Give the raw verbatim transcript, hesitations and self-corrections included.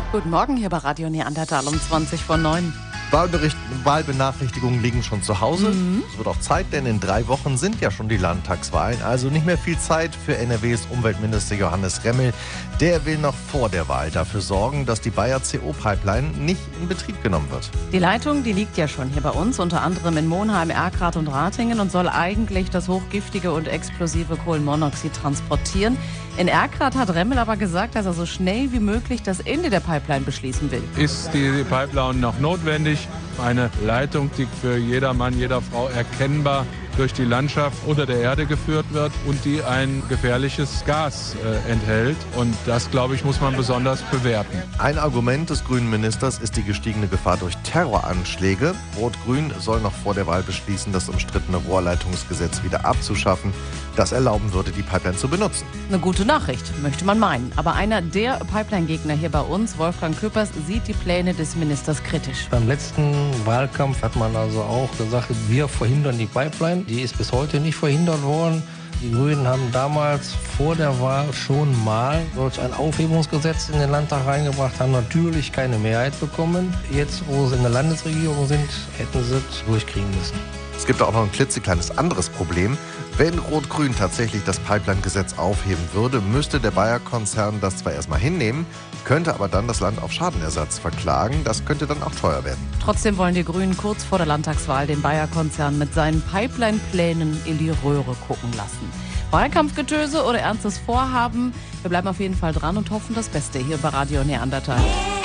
Guten Morgen hier bei Radio Neandertal um zwanzig vor neun. Wahlbericht, Wahlbenachrichtigungen liegen schon zu Hause. Mhm. Es wird auch Zeit, denn in drei Wochen sind ja schon die Landtagswahlen. Also nicht mehr viel Zeit für N R Ws Umweltminister Johannes Remmel. Der will noch vor der Wahl dafür sorgen, dass die Bayer C O-Pipeline nicht in Betrieb genommen wird. Die Leitung, die liegt ja schon hier bei uns, unter anderem in Monheim, Erkrath und Ratingen und soll eigentlich das hochgiftige und explosive Kohlenmonoxid transportieren. In Erkrath hat Remmel aber gesagt, dass er so schnell wie möglich das Ende der Pipeline beschließen will. Ist die Pipeline noch notwendig? Eine Leitung, die für jeder Mann, jeder Frau erkennbar durch die Landschaft unter der Erde geführt wird und die ein gefährliches Gas äh, enthält. Und das, glaube ich, muss man besonders bewerten. Ein Argument des grünen Ministers ist die gestiegene Gefahr durch Terroranschläge. Rot-Grün soll noch vor der Wahl beschließen, das umstrittene Rohrleitungsgesetz wieder abzuschaffen. Das erlauben würde, die Pipeline zu benutzen. Eine gute Nachricht, möchte man meinen. Aber einer der Pipeline-Gegner hier bei uns, Wolfgang Küppers, sieht die Pläne des Ministers kritisch. Beim letzten Wahlkampf hat man also auch gesagt, wir verhindern die Pipeline. Die ist bis heute nicht verhindert worden. Die Grünen haben damals vor der Wahl schon mal solch ein Aufhebungsgesetz in den Landtag reingebracht, haben natürlich keine Mehrheit bekommen. Jetzt, wo sie in der Landesregierung sind, hätten sie es durchkriegen müssen. Es gibt auch noch ein klitzekleines anderes Problem. Wenn Rot-Grün tatsächlich das Pipeline-Gesetz aufheben würde, müsste der Bayer-Konzern das zwar erstmal hinnehmen, könnte aber dann das Land auf Schadenersatz verklagen. Das könnte dann auch teuer werden. Trotzdem wollen die Grünen kurz vor der Landtagswahl den Bayer-Konzern mit seinen Pipeline-Plänen in die Röhre gucken lassen. Wahlkampfgetöse oder ernstes Vorhaben? Wir bleiben auf jeden Fall dran und hoffen das Beste hier bei Radio Neandertal.